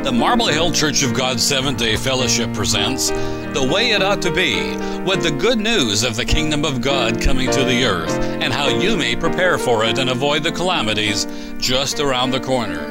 The Marble Hill Church of God Seventh-day Fellowship presents The Way It Ought to Be, with the good news of the kingdom of God coming to the earth and how you may prepare for it and avoid the calamities just around the corner.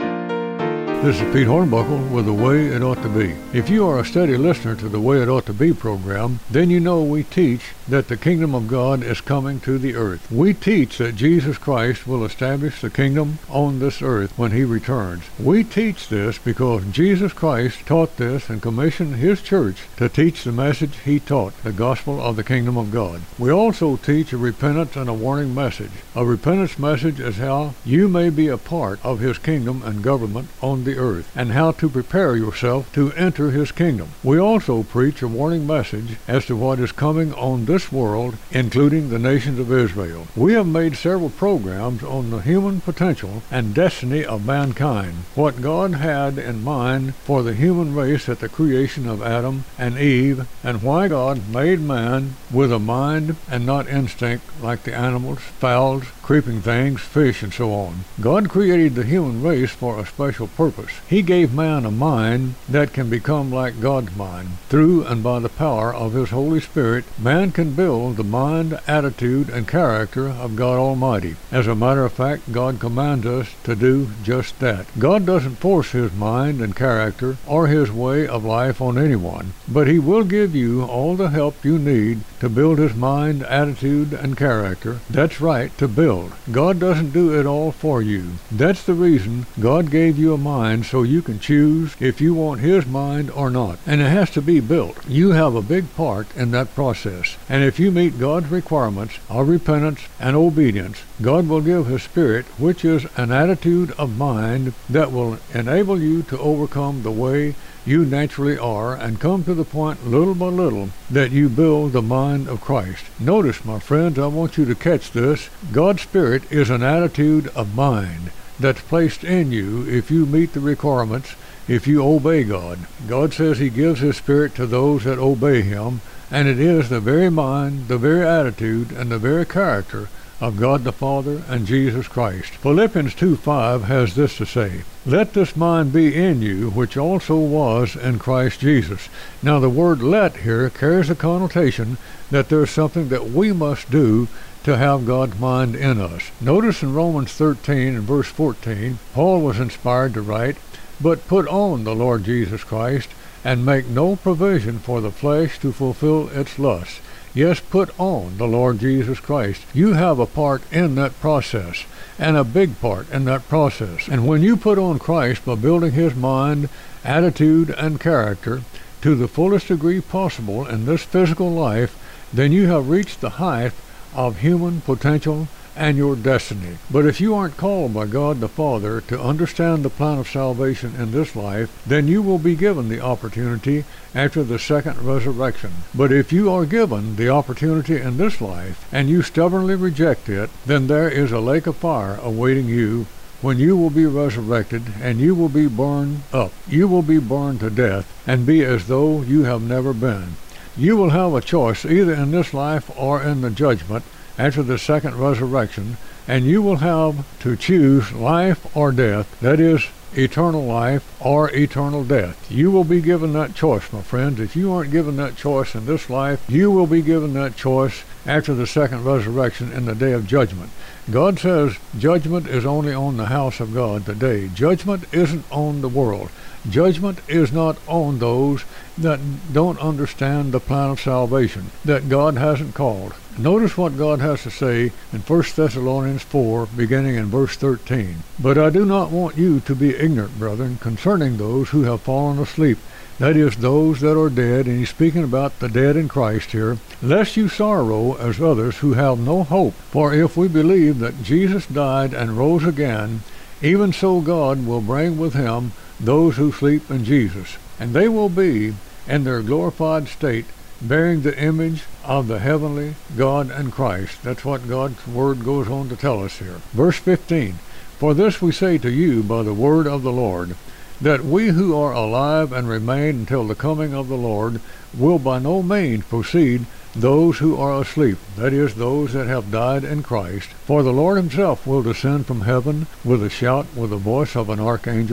This is Pete Hornbuckle with The Way It Ought to Be. If you are a steady listener to The Way It Ought to Be program, then you know we teach that the kingdom of God is coming to the earth. We teach that Jesus Christ will establish the kingdom on this earth when he returns. We teach this because Jesus Christ taught this and commissioned his church to teach the message he taught, the gospel of the kingdom of God. We also teach a repentance and a warning message. A repentance message is how you may be a part of his kingdom and government on the earth, and how to prepare yourself to enter his kingdom. We also preach a warning message as to what is coming on this world, including the nations of Israel. We have made several programs on the human potential and destiny of mankind, what God had in mind for the human race at the creation of Adam and Eve, and why God made man with a mind and not instinct like the animals, fowls, creeping things, fish, and so on. God created the human race for a special purpose. He gave man a mind that can become like God's mind. Through and by the power of his Holy Spirit, man can build the mind, attitude, and character of God Almighty. As a matter of fact, God commands us to do just that. God doesn't force his mind and character or his way of life on anyone, but he will give you all the help you need to build his mind, attitude, and character. That's right, to build. God doesn't do it all for you. That's the reason God gave you a mind, so you can choose if you want his mind or not. And it has to be built. You have a big part in that process. And if you meet God's requirements of repentance and obedience, God will give his Spirit, which is an attitude of mind that will enable you to overcome the way you naturally are and come to the point little by little that you build the mind of Christ. Notice, my friends, I want you to catch this. God's Spirit is an attitude of mind that's placed in you if you meet the requirements, if you obey God. God says he gives his Spirit to those that obey him, and it is the very mind, the very attitude, and the very character of God the Father and Jesus Christ. Philippians 2:5 has this to say, "Let this mind be in you, which also was in Christ Jesus." Now the word "let" here carries a connotation that there's something that we must do to have God's mind in us. Notice in Romans 13 and verse 14, Paul was inspired to write, "But put on the Lord Jesus Christ, and make no provision for the flesh to fulfill its lusts." Yes, put on the Lord Jesus Christ. You have a part in that process, and a big part in that process. And when you put on Christ by building his mind, attitude, and character to the fullest degree possible in this physical life, then you have reached the height of human potential and your destiny. But if you aren't called by God the Father to understand the plan of salvation in this life, then you will be given the opportunity after the second resurrection. But if you are given the opportunity in this life and you stubbornly reject it, then there is a lake of fire awaiting you when you will be resurrected, and you will be burned up. You will be burned to death and be as though you have never been. You will have a choice either in this life or in the judgment after the second resurrection, and you will have to choose life or death, that is, eternal life or eternal death. You will be given that choice, my friends. If you aren't given that choice in this life, you will be given that choice after the second resurrection in the day of judgment. God says judgment is only on the house of God today. Judgment isn't on the world. Judgment is not on those that don't understand the plan of salvation, that God hasn't called. Notice what God has to say in 1 Thessalonians 4, beginning in verse 13. "But I do not want you to be ignorant, brethren, concerning those who have fallen asleep." That is, those that are dead, and he's speaking about the dead in Christ here. "Lest you sorrow as others who have no hope. For if we believe that Jesus died and rose again, even so God will bring with him those who sleep in Jesus. And they will be in their glorified state, bearing the image of the heavenly God and Christ." That's what God's word goes on to tell us here. Verse 15, "For this we say to you by the word of the Lord, that we who are alive and remain until the coming of the Lord will by no means precede those who are asleep, that is, those that have died in Christ. For the Lord himself will descend from heaven with a shout, with the voice of an archangel,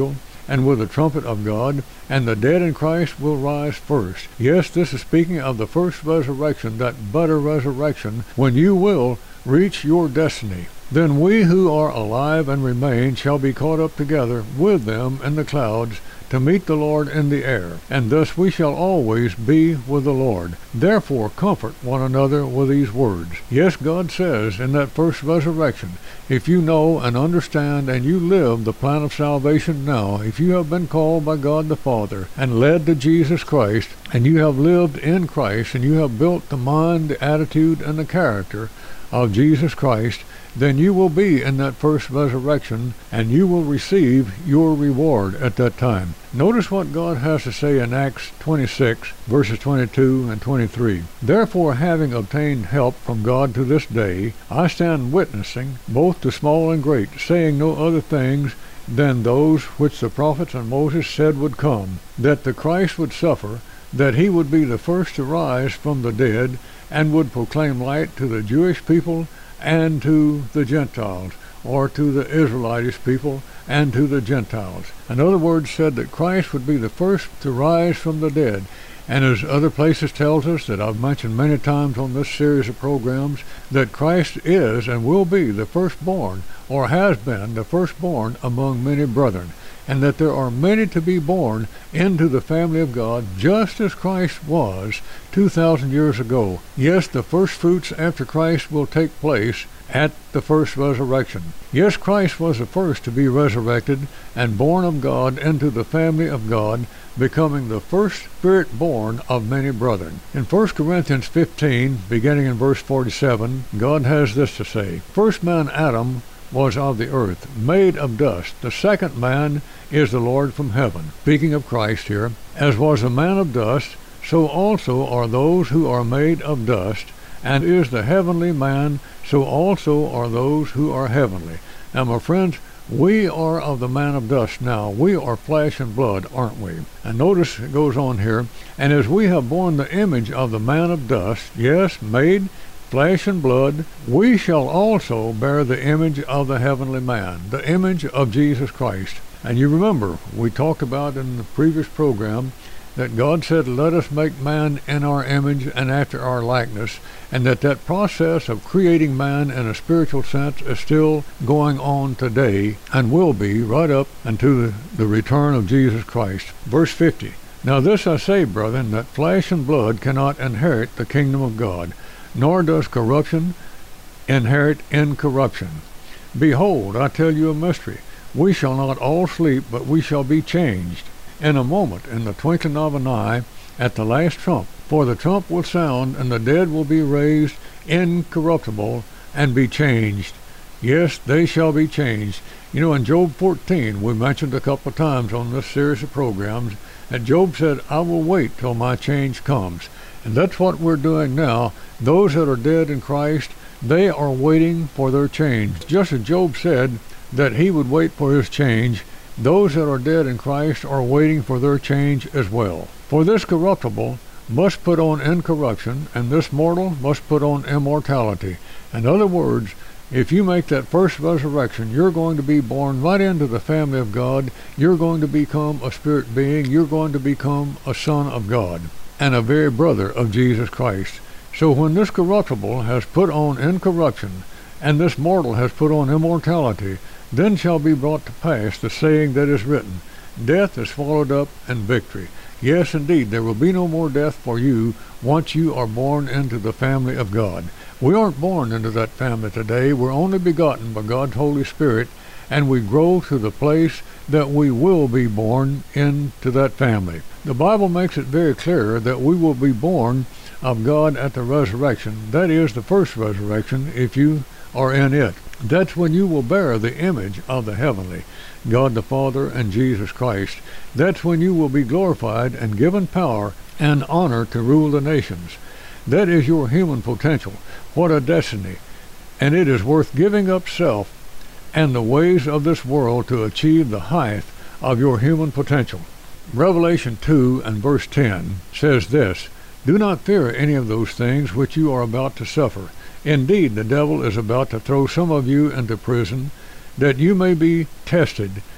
and with the trumpet of God, and the dead in Christ will rise first. Yes, this is speaking of the first resurrection, that better resurrection, when you will reach your destiny. Then we who are alive and remain shall be caught up together with them in the clouds to meet the Lord in the air, and thus we shall always be with the Lord. Therefore comfort one another with these words. Yes, God says in that first resurrection, if you know and understand and you live the plan of salvation now, if you have been called by God the Father and led to Jesus Christ, and you have lived in Christ, and you have built the mind, the attitude, and the character of Jesus Christ, then you will be in that first resurrection, and you will receive your reward at that time. Notice what God has to say in Acts 26, verses 22 and 23. Therefore, having obtained help from God to this day, I stand witnessing, both to small and great, saying no other things than those which the prophets and Moses said would come, that the Christ would suffer, that he would be the first to rise from the dead, and would proclaim light to the Jewish people and to the Gentiles, or to the Israelitish people and to the Gentiles. In other words, said that Christ would be the first to rise from the dead. And as other places tells us, that I've mentioned many times on this series of programs, that Christ is and will be the firstborn, or has been the firstborn among many brethren, and that there are many to be born into the family of God, just as Christ was 2,000 years ago. Yes, the first fruits after Christ will take place at the first resurrection. Yes, Christ was the first to be resurrected and born of God into the family of God, becoming the first Spirit born of many brethren. In 1 Corinthians 15, beginning in verse 47, God has this to say, First man Adam was of the earth, made of dust. The second man is the Lord from heaven. Speaking of Christ here, as was a man of dust, so also are those who are made of dust, and is the heavenly man, so also are those who are heavenly. Now, my friends, we are of the man of dust now. We are flesh and blood, aren't we? And notice it goes on here, and as we have borne the image of the man of dust, yes, made flesh and blood, we shall also bear the image of the heavenly man, the image of Jesus Christ. And you remember, we talked about in the previous program that God said, let us make man in our image and after our likeness, and that process of creating man in a spiritual sense is still going on today and will be right up unto the return of Jesus Christ. Verse 50, Now this I say, brethren, that flesh and blood cannot inherit the kingdom of God, nor does corruption inherit incorruption. Behold, I tell you a mystery. We shall not all sleep, but we shall be changed in a moment, in the twinkling of an eye, at the last trump. For the trump will sound, and the dead will be raised incorruptible, and be changed. Yes, they shall be changed. You know, in Job 14, we mentioned a couple of times on this series of programs, that Job said, I will wait till my change comes. And that's what we're doing now. Those that are dead in Christ, they are waiting for their change. Just as Job said that he would wait for his change, those that are dead in Christ are waiting for their change as well. For this corruptible must put on incorruption, and this mortal must put on immortality. In other words, if you make that first resurrection, you're going to be born right into the family of God. You're going to become a spirit being. You're going to become a son of God and a very brother of Jesus Christ. So when this corruptible has put on incorruption, and this mortal has put on immortality, then shall be brought to pass the saying that is written, Death is swallowed up in victory. Yes, indeed, there will be no more death for you once you are born into the family of God. We aren't born into that family today. We're only begotten by God's Holy Spirit, and we grow to the place that we will be born into that family. The Bible makes it very clear that we will be born of God at the resurrection. That is the first resurrection, if you are in it. That's when you will bear the image of the heavenly, God the Father and Jesus Christ. That's when you will be glorified and given power and honor to rule the nations. That is your human potential. What a destiny. And it is worth giving up self and the ways of this world to achieve the height of your human potential. Revelation 2 and verse 10 says this, Do not fear any of those things which you are about to suffer. Indeed, the devil is about to throw some of you into prison, that you may be tested,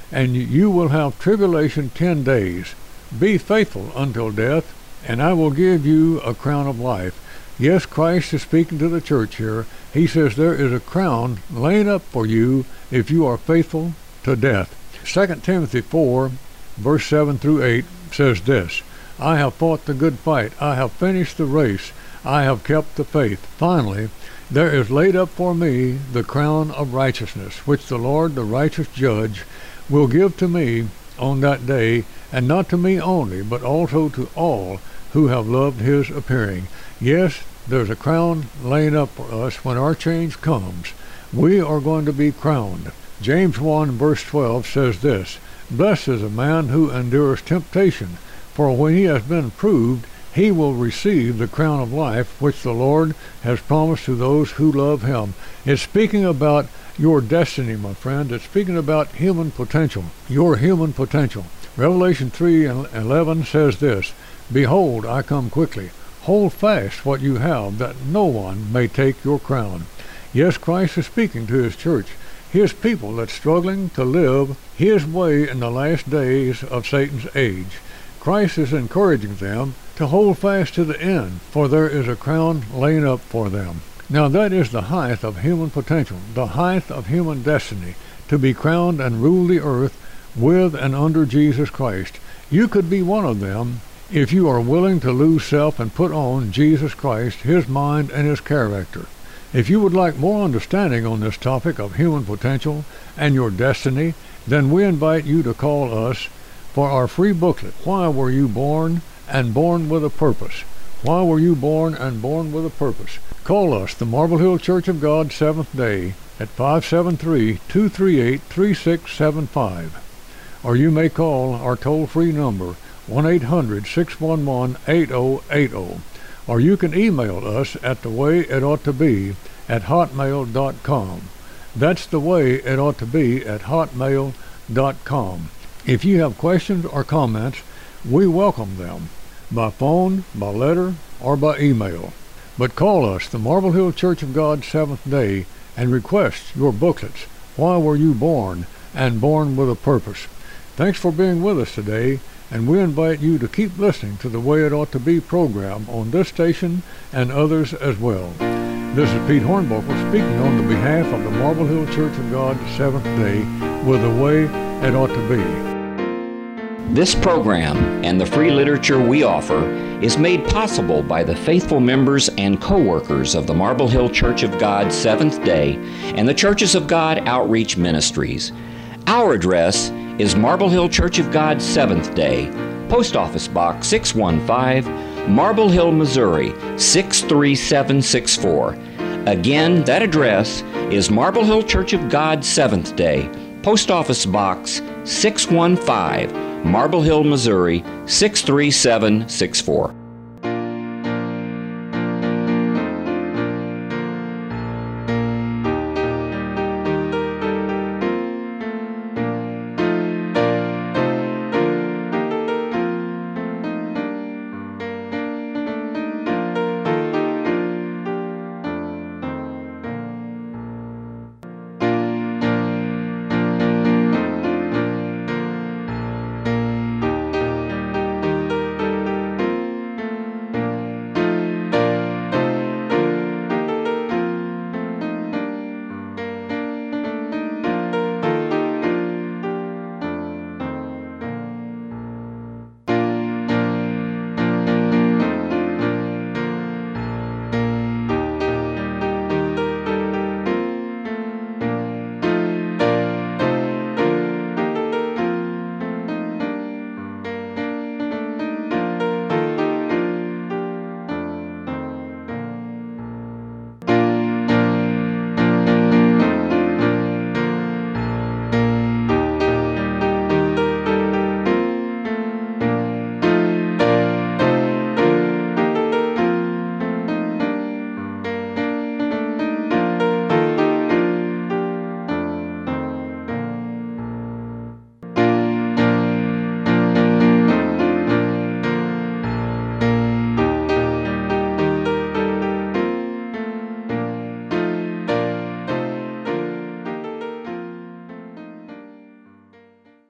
and you will have tribulation 10 days. Be faithful until death, and I will give you a crown of life. Yes, Christ is speaking to the church here. He says there is a crown laying up for you if you are faithful to death. 2 Timothy 4, verse 7 through 8 says this, I have fought the good fight. I have finished the race. I have kept the faith. Finally, there is laid up for me the crown of righteousness, which the Lord, the righteous judge, will give to me on that day, and not to me only, but also to all who have loved his appearing. Yes, there's a crown laying up for us when our change comes. We are going to be crowned. James 1 verse 12 says this, Blessed is a man who endures temptation, for when he has been proved, he will receive the crown of life which the Lord has promised to those who love him. It's speaking about your destiny, my friend. It's speaking about human potential, your human potential. Revelation 3:11 says this, Behold, I come quickly. Hold fast what you have, that no one may take your crown. Yes, Christ is speaking to his church, his people that's struggling to live his way in the last days of Satan's age. Christ is encouraging them to hold fast to the end, for there is a crown laying up for them. Now that is the height of human potential, the height of human destiny, to be crowned and rule the earth with and under Jesus Christ. You could be one of them if you are willing to lose self and put on Jesus Christ, his mind and his character. If you would like more understanding on this topic of human potential and your destiny, then we invite you to call us for our free booklet, Why Were You Born and Born with a Purpose? Why were you born and born with a purpose? Call us, the Marble Hill Church of God, Seventh Day, at 573-238-3675. Or you may call our toll-free number, 1-800-611-8080. Or you can email us at thewayitoughtobe@hotmail.com. That's thewayitoughtobe@hotmail.com. If you have questions or comments, we welcome them by phone, by letter, or by email. But call us, the Marble Hill Church of God, Seventh Day, and request your booklets, Why Were You Born and Born with a Purpose? Thanks for being with us today, and we invite you to keep listening to the Way It Ought to Be program on this station and others as well. This is Pete Hornbuckle speaking on the behalf of the Marble Hill Church of God, Seventh Day, with the Way It Ought to Be. This program and the free literature we offer is made possible by the faithful members and co-workers of the Marble Hill Church of God, Seventh Day, and the Churches of God Outreach Ministries. Our address is Marble Hill Church of God, Seventh Day, Post Office Box 615, Marble Hill, Missouri 63764. Again, that address is Marble Hill Church of God, Seventh Day, Post Office Box 615, Marble Hill, Missouri 63764.